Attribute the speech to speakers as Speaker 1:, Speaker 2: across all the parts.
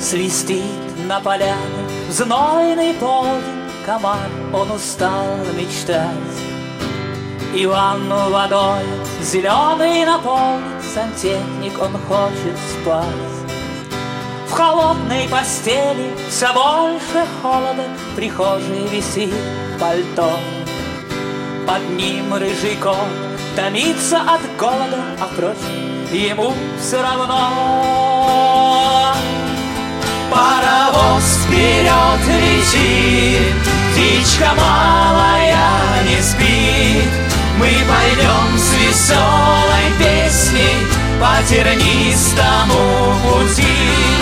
Speaker 1: Свистит на поляне в знойный полдень комар, он устал мечтать. И ванну водой зеленый наполнит сантехник, он хочет спать. В холодной постели все больше холода, в прихожей висит пальто. Под ним рыжий кот томится от голода, а впрочем, ему все равно. Паровоз вперед летит, птичка малая не спит. Мы пойдем с веселой песней по тернистому пути.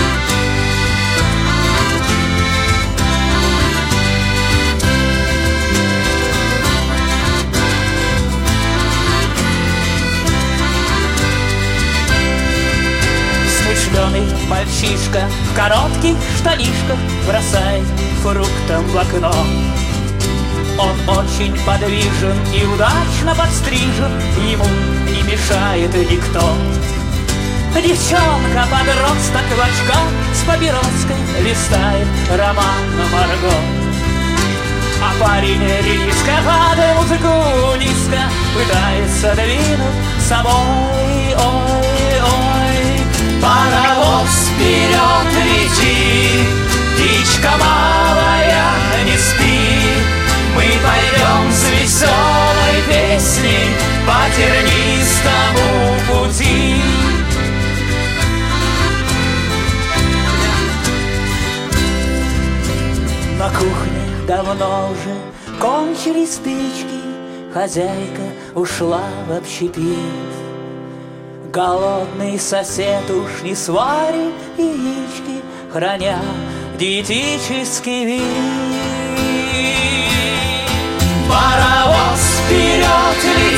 Speaker 1: Смышленый мальчишка в коротких штанишках бросает фруктом в окно. Он очень подвижен и удачно подстрижен, ему не мешает никто. Девчонка-подросток в очках с папироской листает роман Марго. А парень риска под музыку низко пытается двинуть с собой. Ой-ой, паровоз вперед летит, птичка малая не спит. Мы пойдем с веселой песней по тернистому пути. На кухне давно уже кончились спички, хозяйка ушла в общепит. Голодный сосед уж не сварит яички, храня диетический вид. Паровоз вперед летит,